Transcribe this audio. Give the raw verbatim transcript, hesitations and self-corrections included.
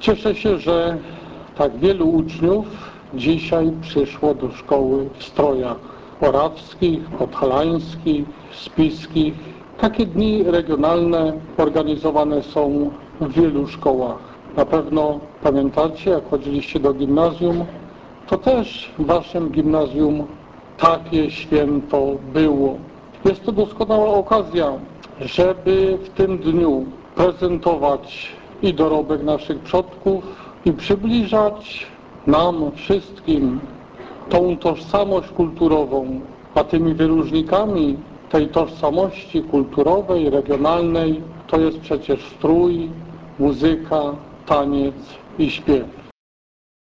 Cieszę się, że tak wielu uczniów dzisiaj przyszło do szkoły w strojach orawskich, podhalańskich, spiskich. Takie dni regionalne organizowane są w wielu szkołach. Na pewno pamiętacie, jak chodziliście do gimnazjum, to też w waszym gimnazjum takie święto było. Jest to doskonała okazja, żeby w tym dniu prezentować i dorobek naszych przodków i przybliżać nam wszystkim tą tożsamość kulturową, a tymi wyróżnikami tej tożsamości kulturowej, regionalnej to jest przecież strój, muzyka, taniec i śpiew.